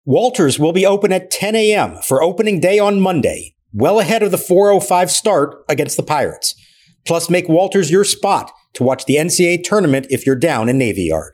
Walters will be open at 10 a.m. for opening day on Monday, well ahead of the 4:05 start against the Pirates. Plus, make Walters your spot to watch the NCAA tournament if you're down in Navy Yard.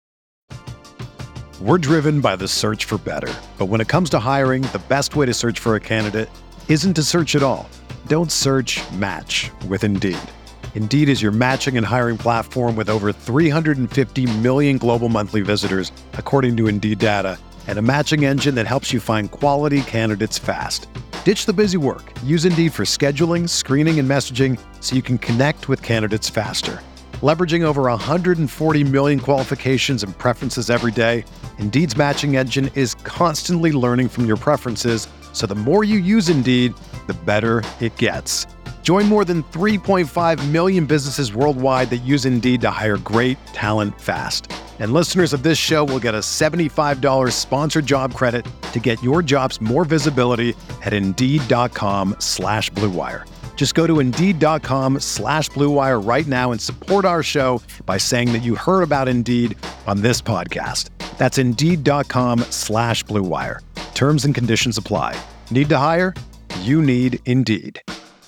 We're driven by the search for better. But when it comes to hiring, the best way to search for a candidate isn't to search at all. Don't search, match with Indeed. Indeed is your matching and hiring platform with over 350 million global monthly visitors, according to Indeed data, and a matching engine that helps you find quality candidates fast. Ditch the busy work. Use Indeed for scheduling, screening, and messaging so you can connect with candidates faster. Leveraging over 140 million qualifications and preferences every day, Indeed's matching engine is constantly learning from your preferences, so the more you use Indeed, the better it gets. Join more than 3.5 million businesses worldwide that use Indeed to hire great talent fast. And listeners of this show will get a $75 sponsored job credit to get your jobs more visibility at Indeed.com/Blue Wire. Just go to Indeed.com/Blue Wire right now and support our show by saying that you heard about Indeed on this podcast. That's Indeed.com/Blue Wire. Terms and conditions apply. Need to hire? You need Indeed.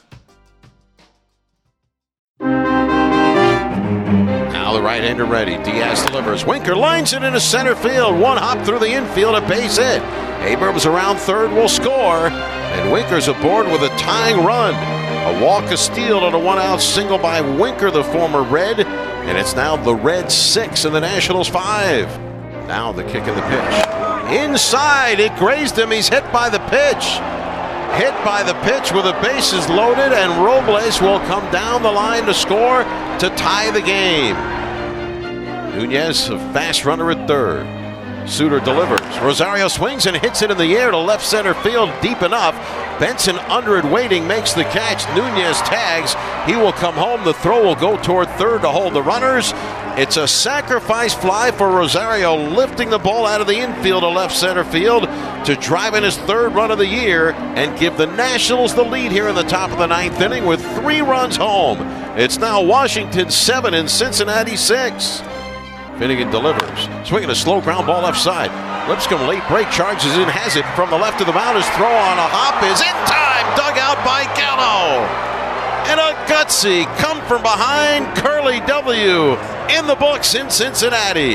Now the right-hander ready. Diaz delivers. Winker lines it into center field. One hop through the infield, a base hit. Abrams around third will score, and Winker's aboard with a tying run. A walk, a steal, and a one-out single by Winker, the former Red, and it's now the Reds 6 and the Nationals 5. Now the kick and the pitch. Inside, it grazed him. He's hit by the pitch. Hit by the pitch with the bases loaded, and Robles will come down the line to score to tie the game. Nunez, a fast runner at third. Suter delivers. Rosario swings and hits it in the air to left center field deep enough. Benson under it waiting, makes the catch. Nunez tags. He will come home. The throw will go toward third to hold the runners. It's a sacrifice fly for Rosario, lifting the ball out of the infield to left center field to drive in his third run of the year and give the Nationals the lead here in the top of the ninth inning with 3 runs home. It's now Washington 7 and Cincinnati 6. Finnegan delivers. Swinging a slow ground ball left side. Lipscomb late break charges in, has it from the left of the mound. His throw on a hop is in time. Dug out by Gallo. And a gutsy come from behind Curly W. in the books in Cincinnati.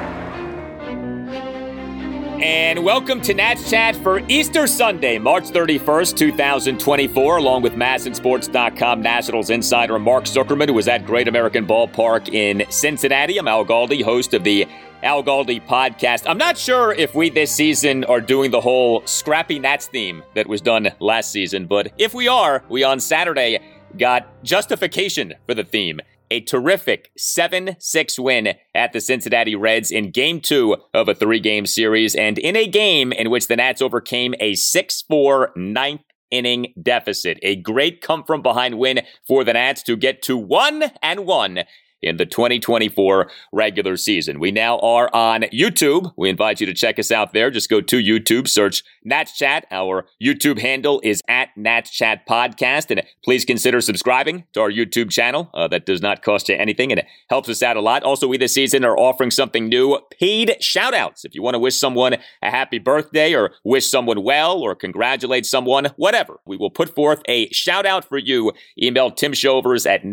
And welcome to Nats Chat for Easter Sunday, March 31st, 2024, along with MASNsports.com Nationals insider Mark Zuckerman, who was at Great American Ballpark in Cincinnati. I'm Al Galdi, host of the Al Galdi podcast. I'm not sure if we this season are doing the whole Scrappy Nats theme that was done last season, but if we are, we on Saturday got justification for the theme. A terrific 7-6 win at the Cincinnati Reds in Game 2 of a 3-game series, and in a game in which the Nats overcame a 6-4 ninth-inning deficit. A great come-from-behind win for the Nats to get to 1-1 in the 2024 regular season. We now are on YouTube. We invite you to check us out there. Just go to YouTube, search Nats Chat. Our YouTube handle is at Nats Chat Podcast. And please consider subscribing to our YouTube channel. That does not cost you anything, and it helps us out a lot. Also, we this season are offering something new, paid shout-outs. If you want to wish someone a happy birthday or wish someone well or congratulate someone, whatever, we will put forth a shout-out for you. Email Tim Shovers at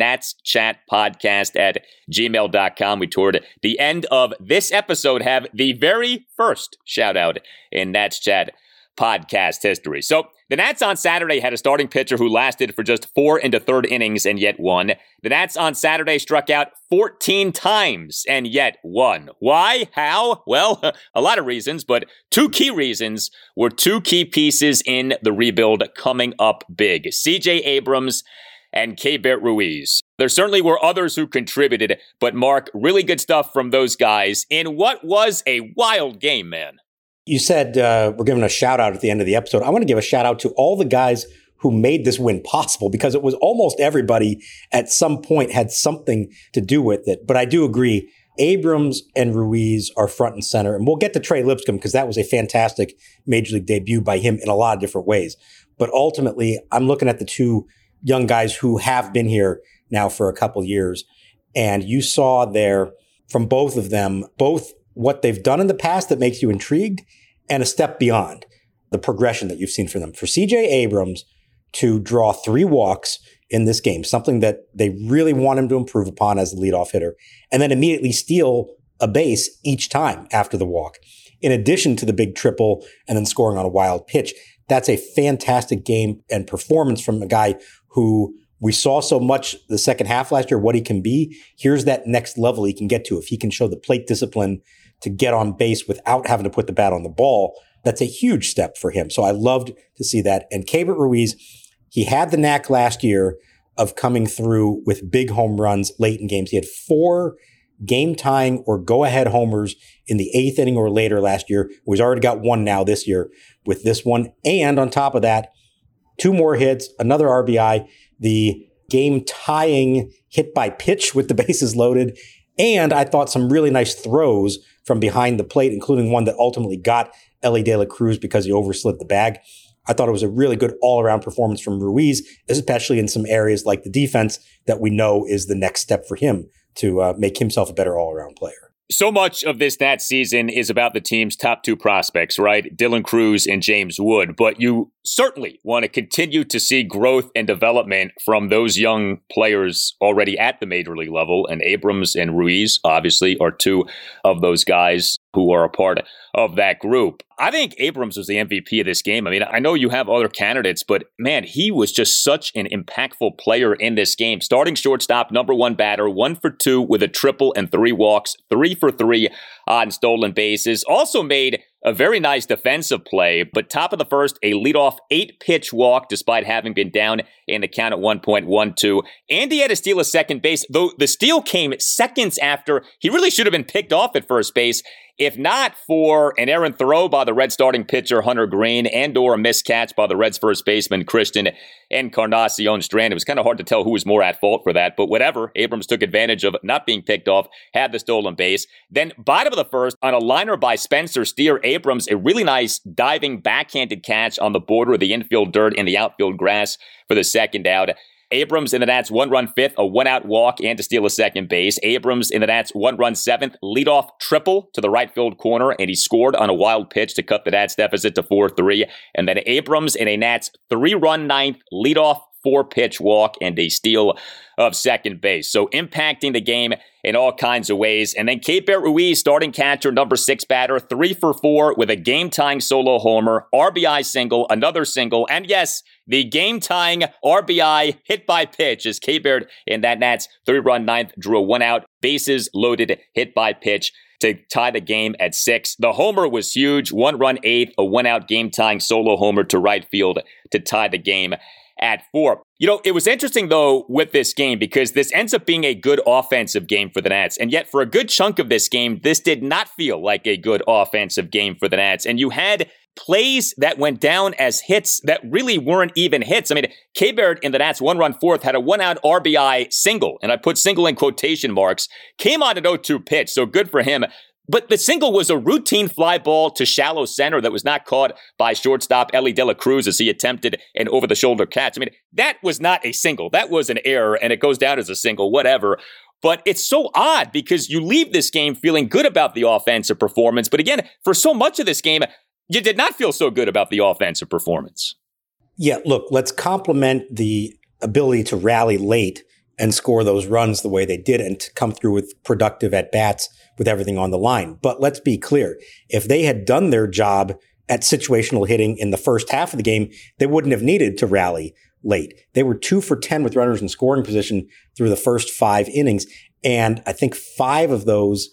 natschatpodcast@gmail.com. We, toward the end of this episode, have the very first shout-out in Nats Chat podcast history. So the Nats on Saturday had a starting pitcher who lasted for just 4 1/3 innings and yet won. The Nats on Saturday struck out 14 times and yet won. Why? How? Well, a lot of reasons, but 2 key reasons were 2 key pieces in the rebuild coming up big. C.J. Abrams and Keibert Ruiz. There certainly were others who contributed, but Mark, really good stuff from those guys in what was a wild game, man. You said we're giving a shout out at the end of the episode. I want to give a shout out to all the guys who made this win possible, because it was almost everybody at some point had something to do with it. But I do agree, Abrams and Ruiz are front and center. And we'll get to Trey Lipscomb because that was a fantastic major league debut by him in a lot of different ways. But ultimately, I'm looking at the 2 young guys who have been here now for a couple years. And you saw there from both of them, both what they've done in the past that makes you intrigued and a step beyond the progression that you've seen from them. For C.J. Abrams to draw 3 walks in this game, something that they really want him to improve upon as the leadoff hitter, and then immediately steal a base each time after the walk, in addition to the big triple and then scoring on a wild pitch. That's a fantastic game and performance from a guy who we saw so much the second half last year, what he can be. Here's that next level he can get to. If he can show the plate discipline to get on base without having to put the bat on the ball, that's a huge step for him. So I loved to see that. And Keibert Ruiz, he had the knack last year of coming through with big home runs late in games. He had 4 game-tying or go-ahead homers in the 8th inning or later last year. He's already got 1 now this year with this one. And on top of that, 2 more hits, another RBI, the game-tying hit by pitch with the bases loaded. And I thought some really nice throws from behind the plate, including one that ultimately got Elly De La Cruz because he overslid the bag. I thought it was a really good all-around performance from Ruiz, especially in some areas like the defense that we know is the next step for him to make himself a better all-around player. So much of this Nats season is about the team's top 2 prospects, right? Dylan Cruz and James Wood. But you certainly want to continue to see growth and development from those young players already at the major league level. And Abrams and Ruiz, obviously, are 2 of those guys who are a part of that group. I think Abrams was the MVP of this game. I mean, I know you have other candidates, but man, he was just such an impactful player in this game. Starting shortstop, number 1 batter, 1 for 2 with a triple and 3 walks, 3 for 3 on stolen bases. Also made a very nice defensive play, but top of the first, a leadoff 8-pitch walk despite having been down in the count at 1.12. And he had to steal a second base, though the steal came seconds after he really should have been picked off at first base. If not for an errant throw by the Reds starting pitcher Hunter Greene and or a missed catch by the Reds first baseman Christian Encarnacion Strand, it was kind of hard to tell who was more at fault for that, but whatever. Abrams took advantage of not being picked off, had the stolen base. Then bottom of the first, on a liner by Spencer Steer, Abrams, a really nice diving backhanded catch on the border of the infield dirt and the outfield grass for the second out. Abrams in the Nats 1-run 5th, a 1-out walk and to steal a second base. Abrams in the Nats 1-run 7th, leadoff triple to the right field corner, and he scored on a wild pitch to cut the Nats deficit to 4-3. And then Abrams in a Nats 3-run 9th, leadoff 4-pitch walk and a steal of second base. So impacting the game in all kinds of ways. And then Keibert Ruiz, starting catcher, number 6 batter, 3 for 4 with a game-tying solo homer, RBI single, another single, and yes, the game-tying RBI hit by pitch as Keibert in that Nats 3-run 9th drew a 1-out, bases loaded hit by pitch to tie the game at 6. The homer was huge, 1-run 8th, a 1-out game-tying solo homer to right field to tie the game at 4. You know, it was interesting, though, with this game because this ends up being a good offensive game for the Nats. And yet, for a good chunk of this game, this did not feel like a good offensive game for the Nats. And you had plays that went down as hits that really weren't even hits. I mean, Keibert in the Nats 1-run 4th had a 1-out RBI single, and I put single in quotation marks, came on an 0-2 pitch, so good for him. But the single was a routine fly ball to shallow center that was not caught by shortstop Elly De La Cruz as he attempted an over-the-shoulder catch. I mean, that was not a single. That was an error, and it goes down as a single, whatever. But it's so odd because you leave this game feeling good about the offensive performance. But again, for so much of this game, you did not feel so good about the offensive performance. Yeah, look, let's compliment the ability to rally late and score those runs the way they did and to come through with productive at-bats with everything on the line. But let's be clear. If they had done their job at situational hitting in the first half of the game, they wouldn't have needed to rally late. They were 2 for 10 with runners in scoring position through the first 5 innings. And I think 5 of those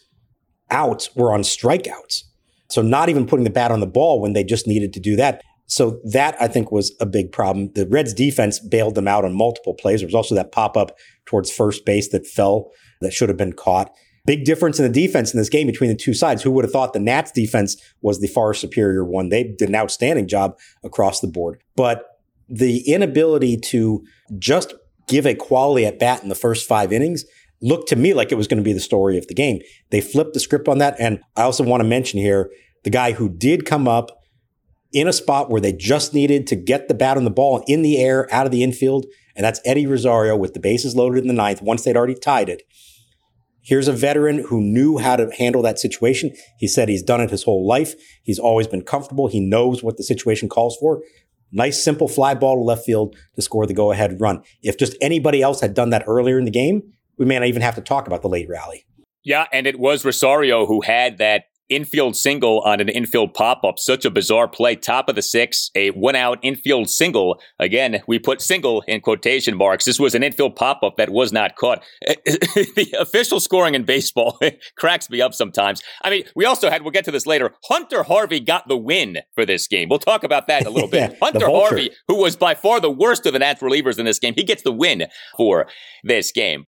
outs were on strikeouts. So not even putting the bat on the ball when they just needed to do that. So that, I think, was a big problem. The Reds defense bailed them out on multiple plays. There was also that pop-up towards first base that fell that should have been caught. Big difference in the defense in this game between the two sides. Who would have thought the Nats defense was the far superior one? They did an outstanding job across the board. But the inability to just give a quality at bat in the first 5 innings looked to me like it was going to be the story of the game. They flipped the script on that. And I also want to mention here the guy who did come up in a spot where they just needed to get the bat on the ball in the air out of the infield, and that's Eddie Rosario with the bases loaded in the 9th once they'd already tied it. Here's a veteran who knew how to handle that situation. He said he's done it his whole life. He's always been comfortable. He knows what the situation calls for. Nice, simple fly ball to left field to score the go-ahead run. If just anybody else had done that earlier in the game, we may not even have to talk about the late rally. Yeah, and it was Rosario who had that infield single on an infield pop-up. Such a bizarre play. Top of the sixth, a one-out infield single. Again, we put single in quotation marks. This was an infield pop-up that was not caught. The official scoring in baseball cracks me up sometimes. I mean, we also had, we'll get to this later, Hunter Harvey got the win for this game. We'll talk about that in a little bit. Hunter Harvey, who was by far the worst of the Nats relievers in this game, he gets the win for this game.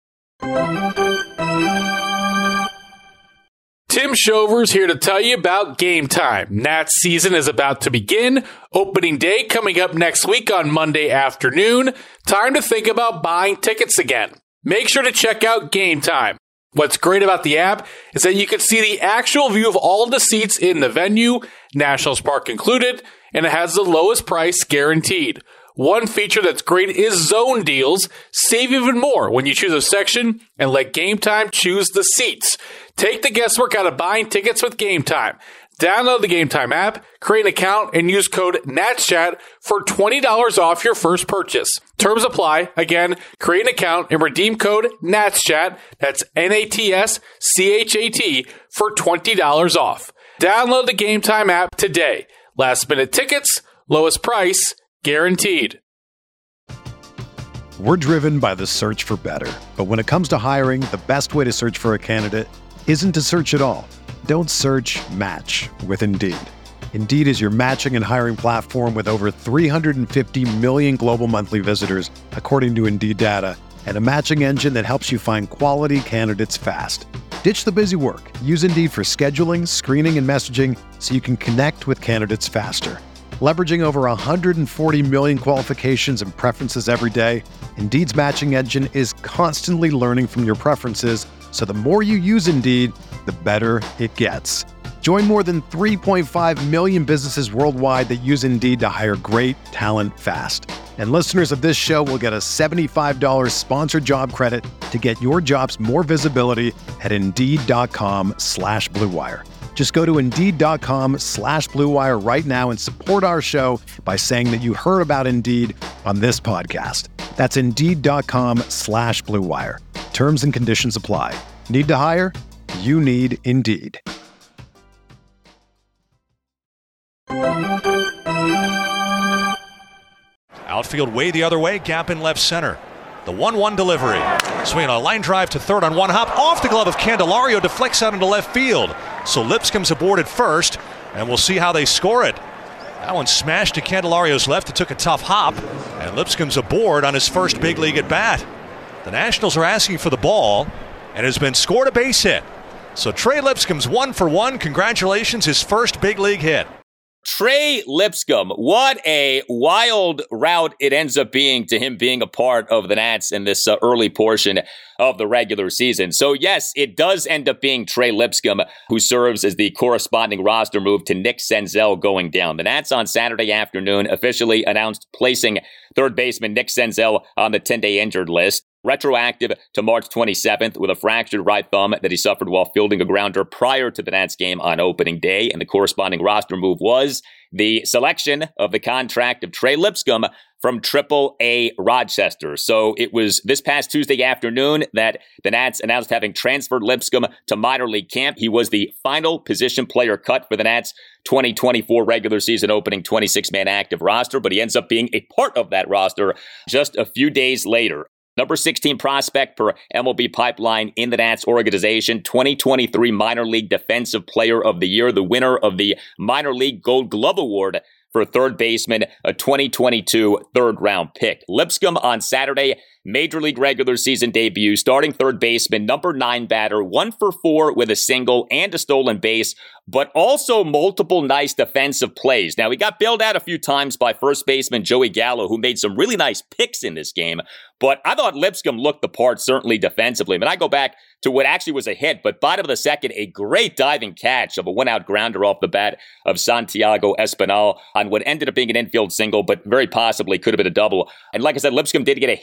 Tim Shover's here to tell you about Game Time. Nats season is about to begin. Opening day coming up next week on Monday afternoon. Time to think about buying tickets again. Make sure to check out Game Time. What's great about the app is that you can see the actual view of all the seats in the venue, Nationals Park included, and it has the lowest price guaranteed. One feature that's great is zone deals. Save even more when you choose a section and let Game Time choose the seats. Take the guesswork out of buying tickets with Game Time. Download the Game Time app, create an account, and use code NATSCHAT for $20 off your first purchase. Terms apply. Again, create an account and redeem code NATSCHAT, that's NATSCHAT, for $20 off. Download the Game Time app today. Last minute tickets, lowest price, guaranteed. We're driven by the search for better. But when it comes to hiring, the best way to search for a candidate isn't to search at all. Don't search, match with Indeed. Indeed is your matching and hiring platform with over 350 million global monthly visitors, according to Indeed data, and a matching engine that helps you find quality candidates fast. Ditch the busy work. Use Indeed for scheduling, screening, and messaging so you can connect with candidates faster. Leveraging over 140 million qualifications and preferences every day, Indeed's matching engine is constantly learning from your preferences, so the more you use Indeed, the better it gets. Join more than 3.5 million businesses worldwide that use Indeed to hire great talent fast. And listeners of this show will get a $75 sponsored job credit to get your jobs more visibility at Indeed.com/Blue Wire. Just go to Indeed.com/Blue Wire right now and support our show by saying that you heard about Indeed on this podcast. That's Indeed.com/Blue Wire. Terms and conditions apply. Need to hire? You need Indeed. Outfield way the other way, gap in left center. The 1-1 delivery. Swinging a line drive to third on one hop. Off the glove of Candelario, deflects out into left field. So Lipscomb's aboard at first, and we'll see how they score it. That one smashed to Candelario's left. It took a tough hop, and Lipscomb's aboard on his first big league at bat. The Nationals are asking for the ball, and has been scored a base hit. So Trey Lipscomb's 1 for 1. Congratulations, his first big league hit. Trey Lipscomb, what a wild route it ends up being to him being a part of the Nats in this early portion of the regular season. So yes, it does end up being Trey Lipscomb who serves as the corresponding roster move to Nick Senzel going down. The Nats on Saturday afternoon officially announced placing third baseman Nick Senzel on the 10-day injured list, retroactive to March 27th with a fractured right thumb that he suffered while fielding a grounder prior to the Nats game on opening day. And the corresponding roster move was the selection of the contract of Trey Lipscomb from AAA Rochester. So it was this past Tuesday afternoon that the Nats announced having transferred Lipscomb to minor league camp. He was the final position player cut for the Nats 2024 regular season opening 26-man active roster, but he ends up being a part of that roster just a few days later. Number 16 prospect per MLB Pipeline in the Nats organization, 2023 Minor League Defensive Player of the Year, the winner of the Minor League Gold Glove Award for third baseman, a 2022 third-round pick. Lipscomb on Saturday, Major League regular season debut, starting third baseman, number 9 batter, 1 for 4 with a single and a stolen base, but also multiple nice defensive plays. Now, he got bailed out a few times by first baseman Joey Gallo, who made some really nice picks in this game, but I thought Lipscomb looked the part, certainly defensively. I mean, I go back to what actually was a hit, but bottom of the second, a great diving catch of a one-out grounder off the bat of Santiago Espinal on what ended up being an infield single, but very possibly could have been a double. And like I said, Lipscomb did get a hit in this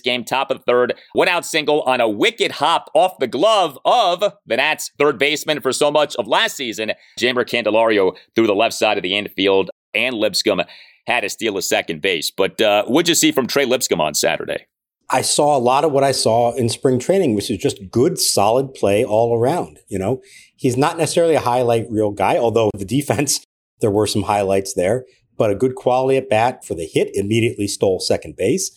game, top of the third, one out single on a wicked hop off the glove of the Nats third baseman for so much of last season. Jeimer Candelario through the left side of the infield, and Lipscomb had to steal a second base. But what'd you see from Trey Lipscomb on Saturday? I saw a lot of what I saw in spring training, which is just good, solid play all around. He's not necessarily a highlight reel guy, although the defense, there were some highlights there, but a good quality at bat for the hit, immediately stole second base.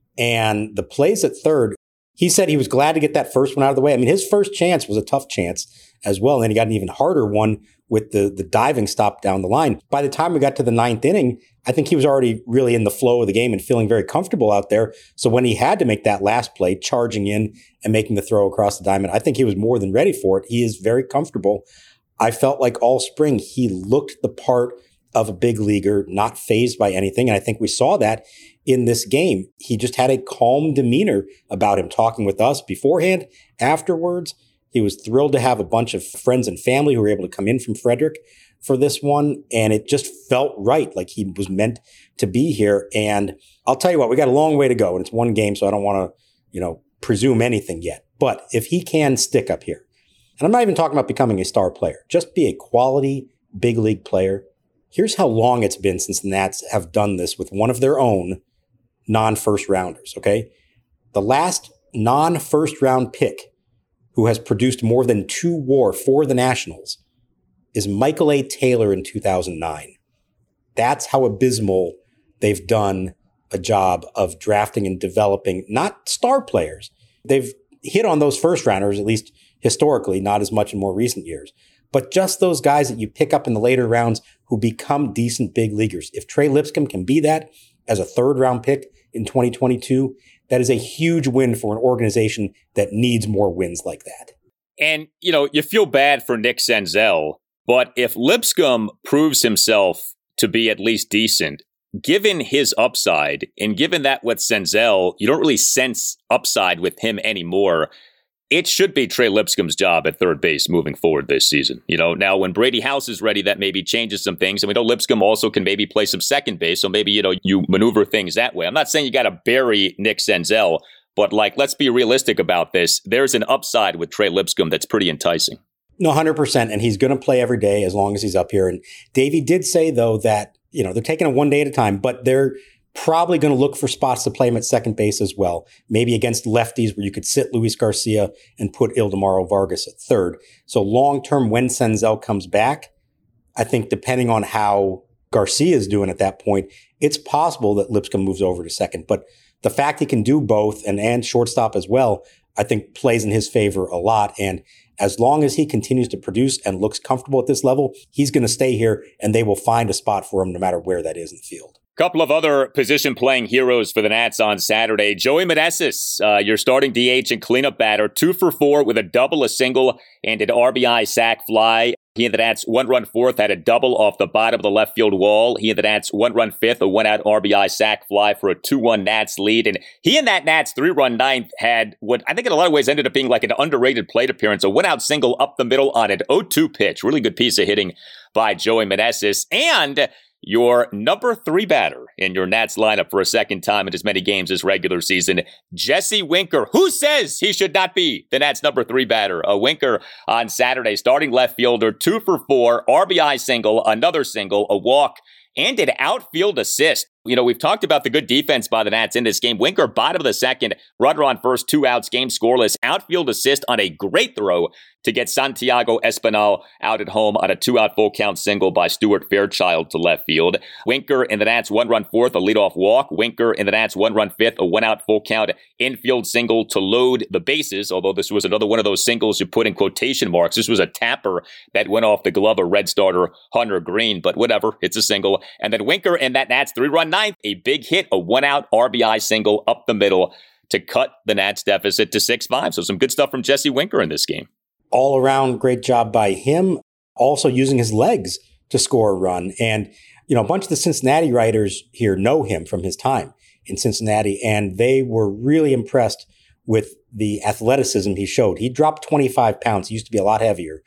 And the plays at third, he said he was glad to get that first one out of the way. I mean, his first chance was a tough chance as well. And then he got an even harder one with the diving stop down the line. By the time we got to the ninth inning, I think he was already really in the flow of the game and feeling very comfortable out there. So when he had to make that last play, charging in and making the throw across the diamond, I think he was more than ready for it. He is very comfortable. I felt like all spring he looked the part of a big leaguer, not fazed by anything. And I think we saw that in this game. He just had a calm demeanor about him, talking with us beforehand, afterwards. He was thrilled to have a bunch of friends and family who were able to come in from Frederick for this one. And it just felt right, like he was meant to be here. And I'll tell you what, we got a long way to go. And it's one game, so I don't want to, presume anything yet. But if he can stick up here, and I'm not even talking about becoming a star player, just be a quality big league player. Here's how long it's been since the Nats have done this with one of their own non-first rounders, okay? The last non-first round pick who has produced more than 2 WAR for the Nationals is Michael A. Taylor in 2009. That's how abysmal they've done a job of drafting and developing, not star players. They've hit on those first rounders, at least historically, not as much in more recent years, but just those guys that you pick up in the later rounds who become decent big leaguers. If Trey Lipscomb can be that as a third round pick in 2022, that is a huge win for an organization that needs more wins like that. And, you feel bad for Nick Senzel, but if Lipscomb proves himself to be at least decent, given his upside, and given that with Senzel, you don't really sense upside with him anymore, it should be Trey Lipscomb's job at third base moving forward this season. Now when Brady House is ready, that maybe changes some things. And we know Lipscomb also can maybe play some second base. So maybe, you maneuver things that way. I'm not saying you got to bury Nick Senzel, but let's be realistic about this. There's an upside with Trey Lipscomb that's pretty enticing. No, 100%. And he's going to play every day as long as he's up here. And Davey did say, though, that, they're taking it one day at a time, but they're probably going to look for spots to play him at second base as well. Maybe against lefties where you could sit Luis Garcia and put Ildemaro Vargas at third. So long-term, when Senzel comes back, I think depending on how Garcia is doing at that point, it's possible that Lipscomb moves over to second. But the fact he can do both and shortstop as well, I think plays in his favor a lot. And as long as he continues to produce and looks comfortable at this level, he's going to stay here and they will find a spot for him no matter where that is in the field. Couple of other position-playing heroes for the Nats on Saturday. Joey Meneses, your starting DH and cleanup batter, 2 for 4 with a double, a single, and an RBI sac fly. He and the Nats 1-run fourth had a double off the bottom of the left field wall. He and the Nats 1-run fifth, a 1-out RBI sac fly for a 2-1 Nats lead. And he and that Nats 3-run ninth had what I think in a lot of ways ended up being like an underrated plate appearance, a 1-out single up the middle on an 0-2 pitch. Really good piece of hitting by Joey Meneses. And your number 3 batter in your Nats lineup for a second time in as many games this regular season, Jesse Winker. Who says he should not be the Nats number 3 batter? A Winker on Saturday, starting left fielder, 2 for 4, RBI single, another single, a walk, and an outfield assist. We've talked about the good defense by the Nats in this game. Winker, bottom of the second, runner on first, 2 outs, game scoreless, outfield assist on a great throw to get Santiago Espinal out at home on a 2-out full count single by Stuart Fairchild to left field. Winker in the Nats 1-run fourth, a leadoff walk. Winker in the Nats 1-run fifth, a 1-out full count infield single to load the bases, although this was another one of those singles you put in quotation marks. This was a tapper that went off the glove of Red starter Hunter Green, but whatever, it's a single. And then Winker in that Nats 3-run ninth, a big hit, a 1-out RBI single up the middle to cut the Nats deficit to 6-5. So some good stuff from Jesse Winker in this game. All around great job by him, also using his legs to score a run. And, a bunch of the Cincinnati writers here know him from his time in Cincinnati, and they were really impressed with the athleticism he showed. He dropped 25 pounds. He used to be a lot heavier.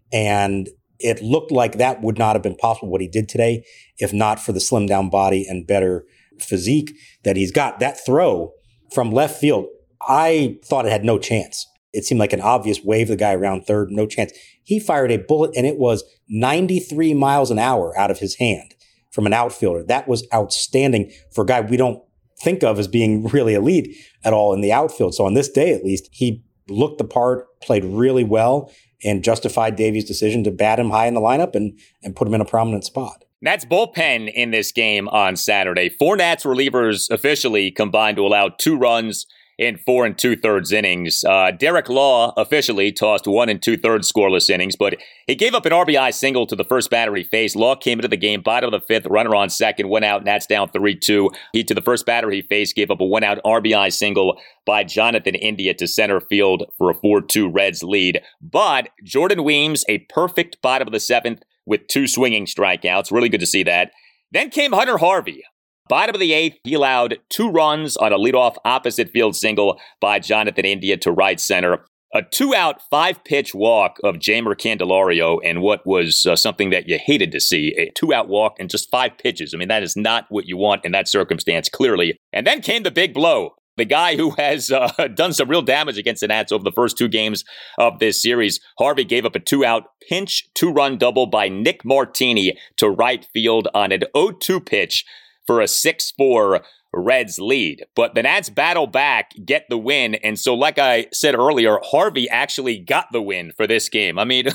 And it looked like that would not have been possible, what he did today, if not for the slimmed down body and better physique that he's got. That throw from left field, I thought it had no chance. It seemed like an obvious wave the guy around third, no chance. He fired a bullet, and it was 93 miles an hour out of his hand from an outfielder. That was outstanding for a guy we don't think of as being really elite at all in the outfield. So on this day, at least, he looked the part, played really well, and justified Davies' decision to bat him high in the lineup and put him in a prominent spot. Nats bullpen in this game on Saturday. 4 Nats relievers officially combined to allow 2 runs in 4 2/3 innings. Derek Law officially tossed 1 2/3 scoreless innings, but he gave up an RBI single to the first batter he faced. Law came into the game, bottom of the 5th, runner on second, 1 out, Nats down 3-2. He, to the first batter he faced, gave up a 1 out RBI single by Jonathan India to center field for a 4-2 Reds lead. But Jordan Weems, a perfect bottom of the 7th with 2 swinging strikeouts. Really good to see that. Then came Hunter Harvey. Bottom of the 8th, he allowed 2 runs on a leadoff opposite field single by Jonathan India to right center. A 2-out, 5-pitch walk of Jeimer Candelario, and what was something that you hated to see, a 2-out walk and just 5 pitches. I mean, that is not what you want in that circumstance, clearly. And then came the big blow. The guy who has done some real damage against the Nats over the first 2 games of this series. Harvey gave up a 2-out pinch 2-run double by Nick Martini to right field on an 0-2 pitch for a 6-4 Reds lead. But the Nats battle back, get the win. And so, like I said earlier, Harvey actually got the win for this game. I mean,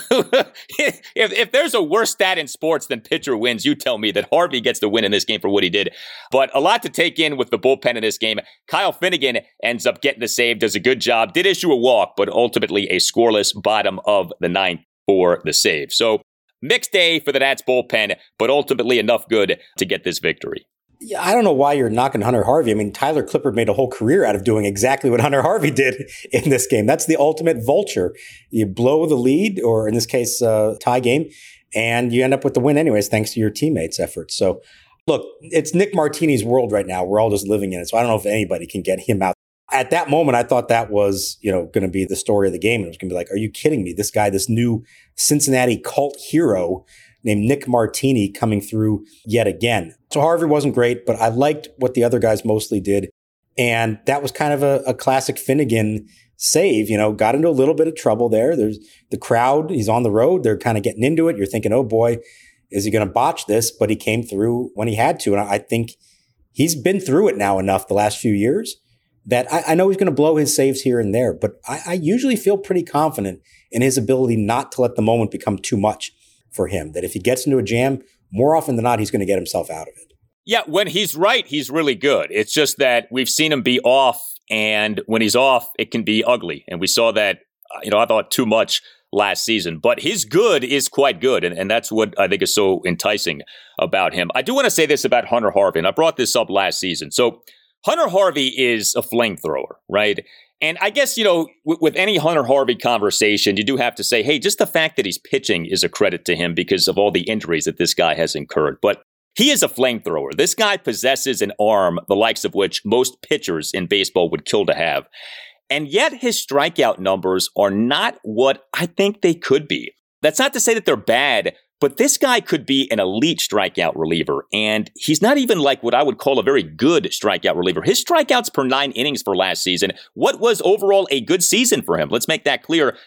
if there's a worse stat in sports than pitcher wins, you tell me that Harvey gets the win in this game for what he did. But a lot to take in with the bullpen in this game. Kyle Finnegan ends up getting the save, does a good job, did issue a walk, but ultimately a scoreless bottom of the 9th for the save. So, mixed day for the Nats bullpen, but ultimately enough good to get this victory. Yeah, I don't know why you're knocking Hunter Harvey. I mean, Tyler Clippard made a whole career out of doing exactly what Hunter Harvey did in this game. That's the ultimate vulture. You blow the lead, or in this case, tie game, and you end up with the win anyways, thanks to your teammates' efforts. So, look, it's Nick Martini's world right now. We're all just living in it. So I don't know if anybody can get him out. At that moment, I thought that was, going to be the story of the game. It was going to be like, are you kidding me? This guy, this new Cincinnati cult hero named Nick Martini coming through yet again. So Harvey wasn't great, but I liked what the other guys mostly did. And that was kind of a classic Finnegan save, got into a little bit of trouble there. There's the crowd, he's on the road. They're kind of getting into it. You're thinking, oh boy, is he going to botch this? But he came through when he had to. And I think he's been through it now enough the last few years that I know he's going to blow his saves here and there, but I usually feel pretty confident in his ability not to let the moment become too much for him, that if he gets into a jam, more often than not, he's going to get himself out of it. Yeah, when he's right, he's really good. It's just that we've seen him be off, and when he's off, it can be ugly. And we saw that, I thought too much last season. But his good is quite good, and that's what I think is so enticing about him. I do want to say this about Hunter Harvey, and I brought this up last season. So Hunter Harvey is a flamethrower, right? And I guess, with any Hunter Harvey conversation, you do have to say, hey, just the fact that he's pitching is a credit to him because of all the injuries that this guy has incurred. But he is a flamethrower. This guy possesses an arm, the likes of which most pitchers in baseball would kill to have. And yet his strikeout numbers are not what I think they could be. That's not to say that they're bad, but this guy could be an elite strikeout reliever, and he's not even like what I would call a very good strikeout reliever. His strikeouts per 9 innings for last season, what was overall a good season for him? Let's make that clear.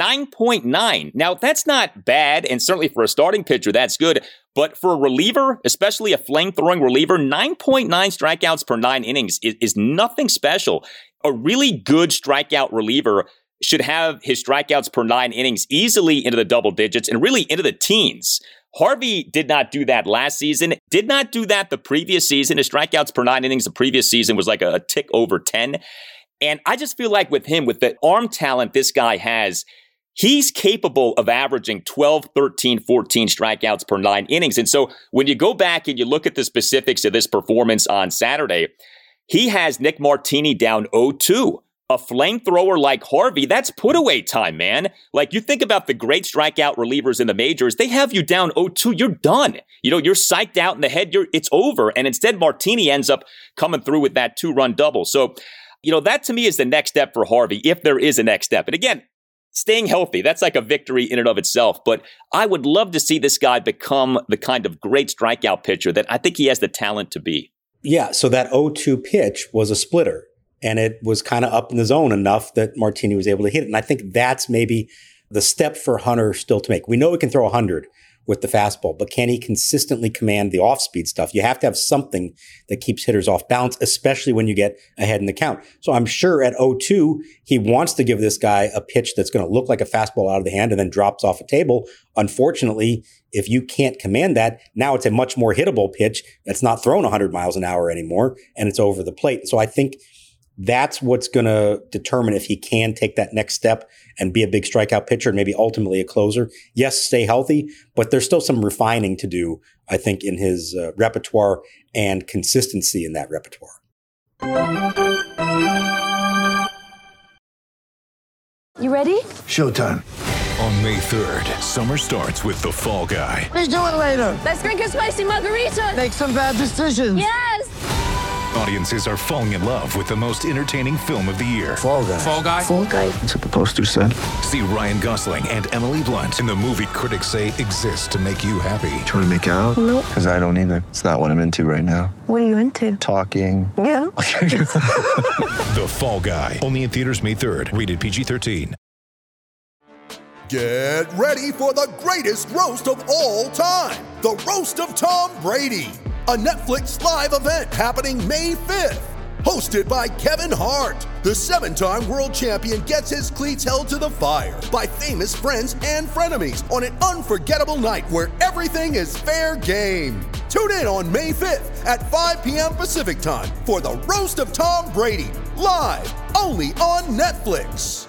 9.9. Now, that's not bad, and certainly for a starting pitcher, that's good. But for a reliever, especially a flame-throwing reliever, 9.9 strikeouts per 9 innings is nothing special. A really good strikeout reliever should have his strikeouts per 9 innings easily into the double digits and really into the teens. Harvey did not do that last season, did not do that the previous season. His strikeouts per 9 innings the previous season was like a tick over 10. And I just feel like with him, with the arm talent this guy has, he's capable of averaging 12, 13, 14 strikeouts per 9 innings. And so when you go back and you look at the specifics of this performance on Saturday, he has Nick Martini down 0-2. A flamethrower like Harvey, that's put away time, man. Like, you think about the great strikeout relievers in the majors, they have you down 0-2, you're done. You're psyched out in the head, it's over. And instead, Martini ends up coming through with that 2-run double. So, that to me is the next step for Harvey, if there is a next step. And again, staying healthy, that's like a victory in and of itself. But I would love to see this guy become the kind of great strikeout pitcher that I think he has the talent to be. Yeah, so that 0-2 pitch was a splitter. and it was kind of up in the zone enough that Martini was able to hit it. And I think that's maybe the step for Hunter still to make. We know he can throw 100 with the fastball, but can he consistently command the off-speed stuff? You have to have something that keeps hitters off balance, especially when you get ahead in the count. So I'm sure at 0-2, he wants to give this guy a pitch that's going to look like a fastball out of the hand and then drops off a table. Unfortunately, if you can't command that, now it's a much more hittable pitch that's not thrown 100 miles an hour anymore, and it's over the plate. So I think that's what's going to determine if he can take that next step and be a big strikeout pitcher and maybe ultimately a closer. Yes, stay healthy, but there's still some refining to do, I think, in his repertoire and consistency in that repertoire. You ready? Showtime. On May 3rd, summer starts with The Fall Guy. Let's do it later. Let's drink a spicy margarita. Make some bad decisions. Yes. Audiences are falling in love with the most entertaining film of the year. Fall Guy. Fall Guy? Fall Guy. That's what the poster said. See Ryan Gosling and Emily Blunt in the movie critics say exists to make you happy. Trying to make it out? Nope. Because I don't either. It's not what I'm into right now. What are you into? Talking. Yeah. The Fall Guy. Only in theaters May 3rd. Rated PG-13. Get ready for the greatest roast of all time. The Roast of Tom Brady. A Netflix live event happening May 5th. Hosted by Kevin Hart. The 7-time world champion gets his cleats held to the fire by famous friends and frenemies on an unforgettable night where everything is fair game. Tune in on May 5th at 5 p.m. Pacific time for the Roast of Tom Brady. Live only on Netflix.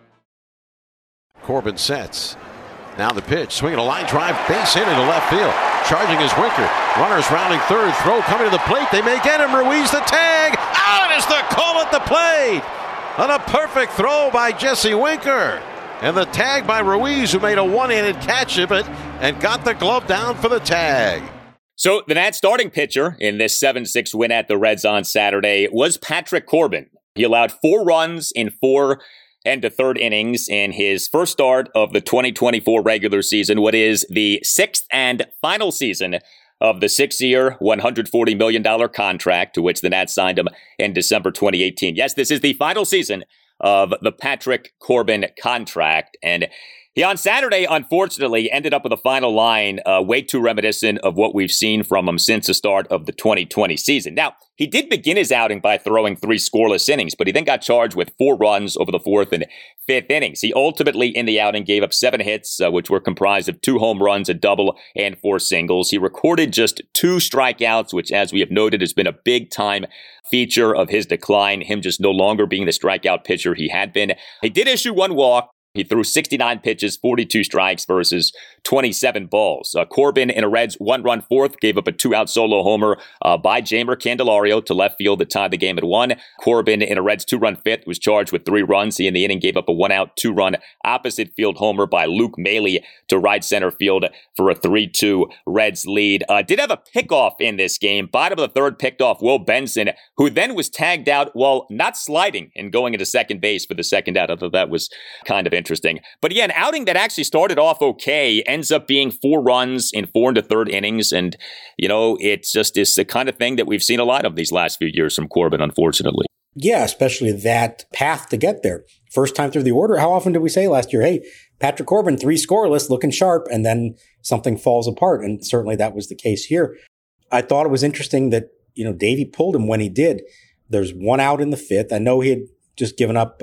Corbin sets. Now the pitch, swinging a line drive, base hit into left field. Charging is Winker. Runners rounding third. Throw coming to the plate. They may get him. Ruiz the tag. Out is the call at the plate. On a perfect throw by Jesse Winker. And the tag by Ruiz, who made a one-handed catch of it and got the glove down for the tag. So the Nats starting pitcher in this 7-6 win at the Reds on Saturday was Patrick Corbin. He allowed 4 runs in 4 and the third innings in his first start of the 2024 regular season, what is the 6th and final season of the 6-year, $140 million contract to which the Nats signed him in December 2018. Yes, this is the final season of the Patrick Corbin contract. And he, on Saturday, unfortunately, ended up with a final line way too reminiscent of what we've seen from him since the start of the 2020 season. Now, he did begin his outing by throwing 3 scoreless innings, but he then got charged with 4 runs over the 4th and 5th innings. He ultimately, in the outing, gave up 7 hits, which were comprised of 2 home runs, a double, and 4 singles. He recorded just 2 strikeouts, which, as we have noted, has been a big-time feature of his decline, him just no longer being the strikeout pitcher he had been. He did issue 1 walk. He threw 69 pitches, 42 strikes versus 27 balls. Corbin in a Reds 1-run 4th gave up a 2-out solo homer by Jeimer Candelario to left field that tied the game at 1. Corbin in a Reds 2-run 5th was charged with 3 runs. He in the inning gave up a 1-out 2-run opposite field homer by Luke Maile to right center field for a 3-2 Reds lead. Did have a pickoff in this game. Bottom of the 3rd picked off Will Benson, who then was tagged out while not sliding and going into second base for the second out. I thought that was kind of interesting. But yeah, an outing that actually started off okay ends up being 4 runs in 4 and a third innings. And, you know, it's just is the kind of thing that we've seen a lot of these last few years from Corbin, unfortunately. Yeah, especially that path to get there. First time through the order. How often did we say last year, hey, Patrick Corbin, 3 scoreless, looking sharp, and then something falls apart? And certainly that was the case here. I thought it was interesting that, you know, Davey pulled him when he did. There's 1 out in the 5th. I know he had just given up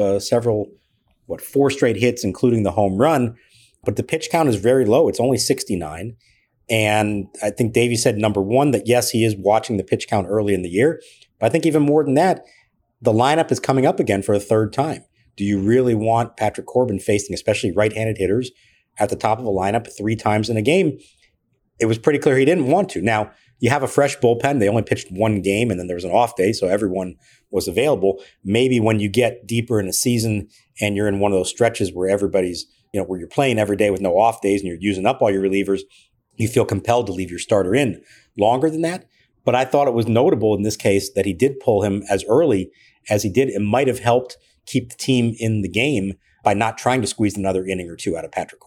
4 straight hits, including the home run, but the pitch count is very low. It's only 69. And I think Davey said, number 1, that yes, he is watching the pitch count early in the year. But I think even more than that, the lineup is coming up again for a 3rd time. Do you really want Patrick Corbin facing especially right-handed hitters at the top of a lineup 3 times in a game? It was pretty clear he didn't want to. Now, you have a fresh bullpen. They only pitched 1 game, and then there was an off day, so everyone was available. Maybe when you get deeper in the season and you're in one of those stretches where everybody's, you know, where you're playing every day with no off days and you're using up all your relievers, you feel compelled to leave your starter in longer than that. But I thought it was notable in this case that he did pull him as early as he did. It might have helped keep the team in the game by not trying to squeeze another inning or 2 out of Patrick Corbin.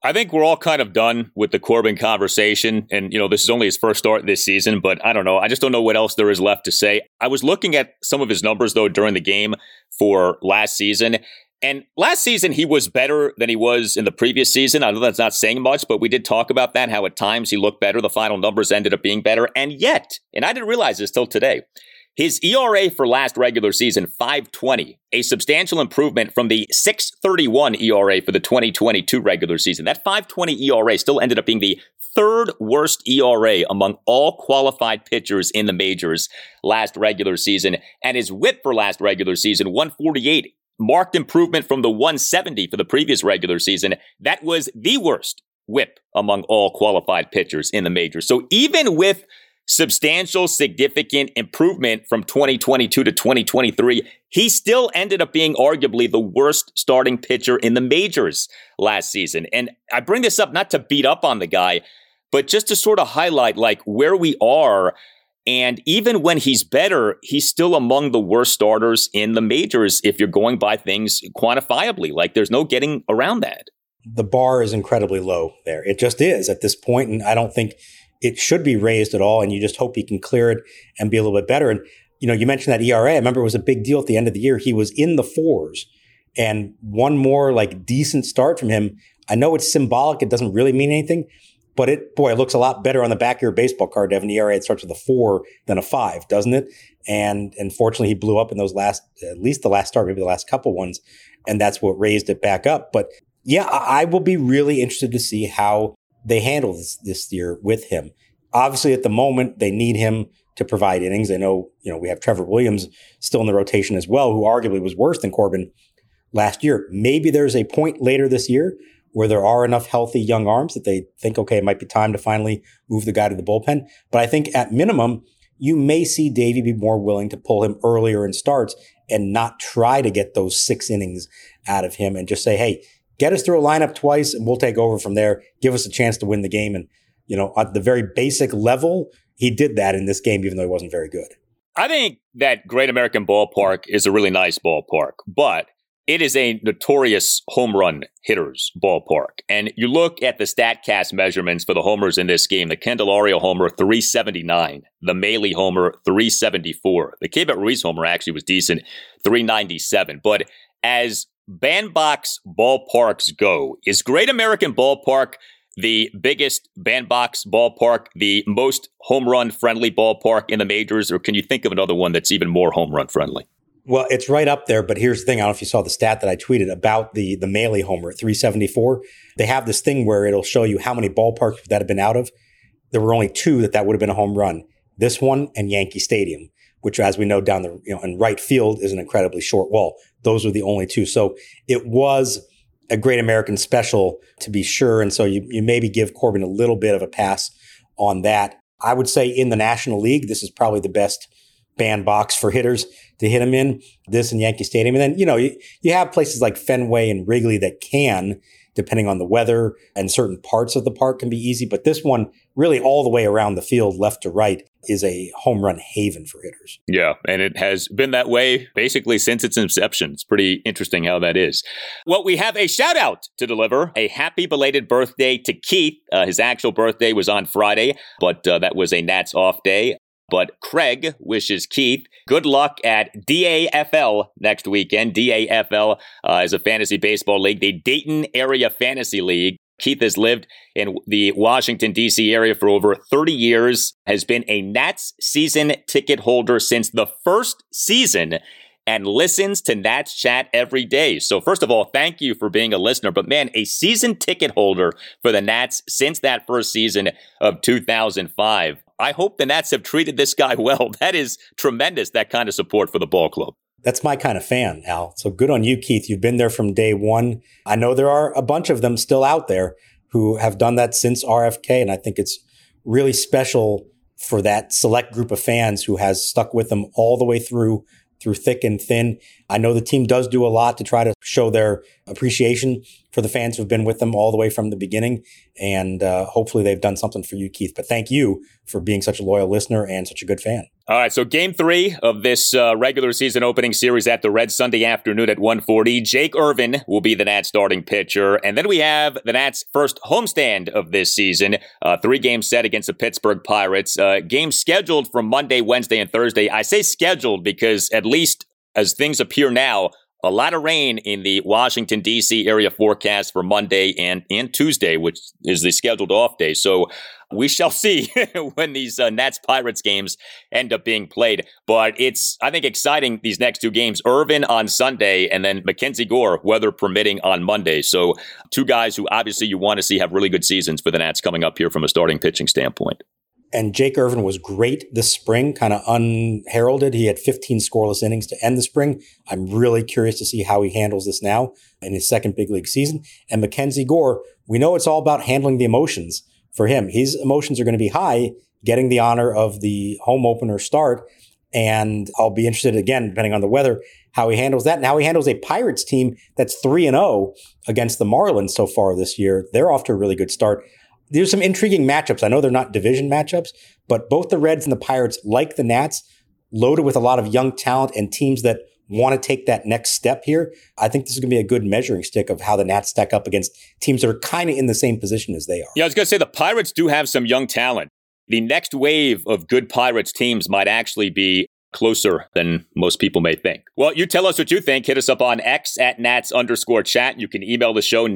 I think we're all kind of done with the Corbin conversation. And, this is only his first start this season, but I don't know. I just don't know what else there is left to say. I was looking at some of his numbers, though, during the game for last season. And last season, he was better than he was in the previous season. I know that's not saying much, but we did talk about that, how at times he looked better. The final numbers ended up being better. And yet, and I didn't realize this till today, his ERA for last regular season, 5.20, a substantial improvement from the 6.31 ERA for the 2022 regular season. That 5.20 ERA still ended up being the third worst ERA among all qualified pitchers in the majors last regular season. And his whip for last regular season, 148, marked improvement from the 170 for the previous regular season. That was the worst whip among all qualified pitchers in the majors. So even with substantial, significant improvement from 2022 to 2023, he still ended up being arguably the worst starting pitcher in the majors last season. And I bring this up not to beat up on the guy, but just to sort of highlight like where we are. And even when he's better, he's still among the worst starters in the majors if you're going by things quantifiably. Like there's no getting around that. The bar is incredibly low there. It just is at this point, and I don't think it should be raised at all, and you just hope he can clear it and be a little bit better. And, you mentioned that ERA. I remember it was a big deal at the end of the year. He was in the 4s, and one more decent start from him. I know it's symbolic. It doesn't really mean anything, but it looks a lot better on the back of your baseball card to have an ERA that starts with a 4 than a 5, doesn't it? And unfortunately, he blew up in those at least the last start, maybe the last couple ones, and that's what raised it back up. But yeah, I will be really interested to see how they handle this year with him. Obviously, at the moment, they need him to provide innings. I know, we have Trevor Williams still in the rotation as well, who arguably was worse than Corbin last year. Maybe there's a point later this year where there are enough healthy young arms that they think, okay, it might be time to finally move the guy to the bullpen. But I think at minimum, you may see Davey be more willing to pull him earlier in starts and not try to get those 6 innings out of him and just say, hey, get us through a lineup twice and we'll take over from there. Give us a chance to win the game. And, at the very basic level, he did that in this game, even though he wasn't very good. I think that Great American Ballpark is a really nice ballpark, but it is a notorious home run hitters ballpark. And you look at the StatCast measurements for the homers in this game, the Candelario homer, 379. The Maile homer, 374. The Keibert Ruiz homer actually was decent, 397. But as bandbox ballparks go, is Great American Ballpark the biggest bandbox ballpark, the most home run friendly ballpark in the majors, or can you think of another one that's even more home run friendly? Well, it's right up there, but here's the thing. I don't know if you saw the stat that I tweeted about the Maile homer, 374. They have this thing where it'll show you how many ballparks that have been out of. There were only 2 that would have been a home run. This one and Yankee Stadium, which, as we know, down the in right field is an incredibly short wall. Those were the only 2. So it was a Great American special, to be sure. And so you maybe give Corbin a little bit of a pass on that. I would say in the National League, this is probably the best bandbox for hitters to hit him in, this and Yankee Stadium. And then, you have places like Fenway and Wrigley that can, depending on the weather, and certain parts of the park can be easy. But this one, really all the way around the field, left to right, is a home run haven for hitters. Yeah, and it has been that way basically since its inception. It's pretty interesting how that is. Well, we have a shout out to deliver. A happy belated birthday to Keith. His actual birthday was on Friday, but that was a Nats off day. But Craig wishes Keith good luck at DAFL next weekend. DAFL is a fantasy baseball league, the Dayton Area Fantasy League. Keith has lived in the Washington, D.C. area for over 30 years, has been a Nats season ticket holder since the first season, and listens to Nats Chat every day. So first of all, thank you for being a listener. But man, a season ticket holder for the Nats since that first season of 2005. I hope the Nats have treated this guy well. That is tremendous, that kind of support for the ball club. That's my kind of fan, Al. So good on you, Keith. You've been there from day one. I know there are a bunch of them still out there who have done that since RFK, and I think it's really special for that select group of fans who has stuck with them all the way through thick and thin. I know the team does do a lot to try to show their appreciation for the fans who've been with them all the way from the beginning, and hopefully they've done something for you, Keith. But thank you for being such a loyal listener and such a good fan. All right, so Game 3 of this regular season opening series at the Red Sunday afternoon at 1:40. Jake Irvin will be the Nats starting pitcher. And then we have the Nats' first homestand of this season, 3-game set against the Pittsburgh Pirates. Game scheduled for Monday, Wednesday, and Thursday. I say scheduled because at least as things appear now, a lot of rain in the Washington, D.C. area forecast for Monday and Tuesday, which is the scheduled off day. So we shall see when these Nats-Pirates games end up being played. But it's, I think, exciting, these next 2 games. Irvin on Sunday and then Mackenzie Gore, weather permitting, on Monday. So 2 guys who obviously you want to see have really good seasons for the Nats coming up here from a starting pitching standpoint. And Jake Irvin was great this spring, kind of unheralded. He had 15 scoreless innings to end the spring. I'm really curious to see how he handles this now in his second big league season. And Mackenzie Gore, we know it's all about handling the emotions for him. His emotions are going to be high, getting the honor of the home opener start. And I'll be interested, again, depending on the weather, how he handles that and how he handles a Pirates team that's 3-0 against the Marlins so far this year. They're off to a really good start. There's some intriguing matchups. I know they're not division matchups, but both the Reds and the Pirates, like the Nats, loaded with a lot of young talent and teams that want to take that next step here. I think this is going to be a good measuring stick of how the Nats stack up against teams that are kind of in the same position as they are. Yeah, I was going to say the Pirates do have some young talent. The next wave of good Pirates teams might actually be closer than most people may think. Well, you tell us what you think. Hit us up on X at Nats_chat. You can email the show,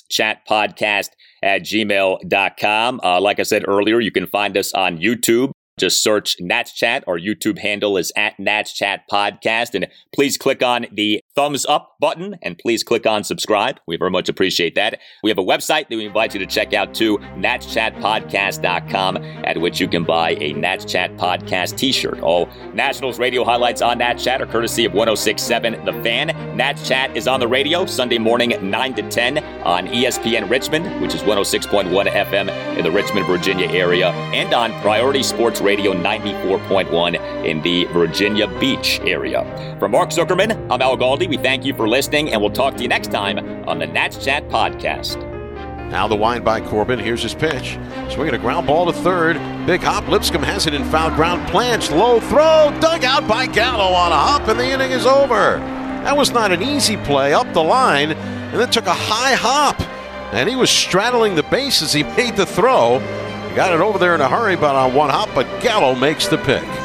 natschatpodcast@gmail.com. Like I said earlier, you can find us on YouTube. Just search Nats Chat. Our YouTube handle is at Nats Chat Podcast. And please click on the thumbs up button and please click on subscribe. We very much appreciate that. We have a website that we invite you to check out too, natschatpodcast.com, at which you can buy a Nats Chat Podcast t-shirt. All Nationals radio highlights on Nats Chat are courtesy of 106.7 The Fan. Nats Chat is on the radio Sunday morning 9 to 10 on ESPN Richmond, which is 106.1 FM in the Richmond, Virginia area, and on Priority Sports Radio 94.1 in the Virginia Beach area. For Mark Zuckerman, I'm Al Galdi. We thank you for listening, and we'll talk to you next time on the Nats Chat Podcast. Now the wind by Corbin. Here's his pitch. Swinging a ground ball to third. Big hop. Lipscomb has it in foul ground. Planch. Low throw. Dug out by Gallo on a hop, and the inning is over. That was not an easy play up the line, and then took a high hop. And he was straddling the base as he made the throw. He got it over there in a hurry, but on one hop, but Gallo makes the pick.